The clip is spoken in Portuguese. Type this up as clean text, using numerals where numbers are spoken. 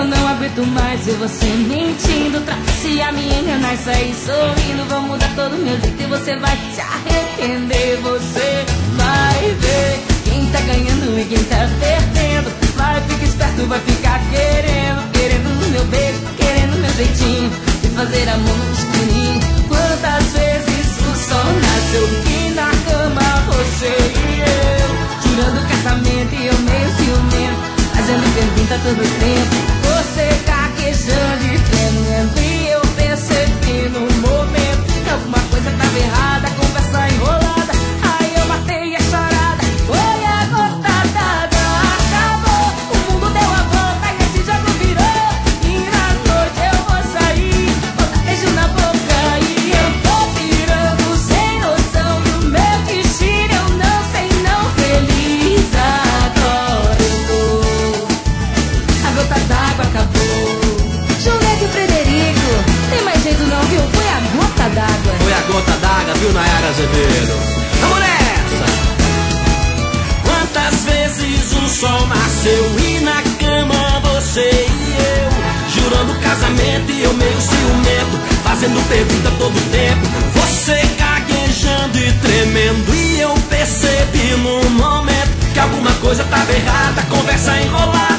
não aguento mais ver você mentindo. Se a minha enganar e sair sorrindo, vou mudar todo o meu jeito e você vai se arrepender. Você vai ver quem tá ganhando e quem tá perdendo. Vai, fica esperto, vai ficar querendo o meu beijo, querendo meu jeitinho de fazer amor no escurinho. Quantas vezes o sol nasceu e na cama você e eu, jurando casamento e eu meio ciumento, fazendo pergunta todo o tempo. Você gaguejando e tremendo e eu percebi no momento que alguma coisa tava errada, conversa enrolada. Aí eu matei a charada, foi a gota d'água, acabou. O mundo deu a volta e esse jogo virou. E na noite eu vou sair, vou dar beijo na boca e eu tô pirando sem noção do meu destino. Eu não sei não, feliz agora eu tô. A gota d'água acabou. Juliette e Frederico, tem mais jeito não, viu? Foi a gota d'água. Foi a gota d'água, viu, Nayara Azevedo? Vamos nessa! Quantas vezes o sol nasceu e na cama você e eu, jurando casamento e eu meio ciumento, fazendo pergunta todo tempo. Você gaguejando e tremendo e eu percebi num momento que alguma coisa tava errada, conversa enrolada.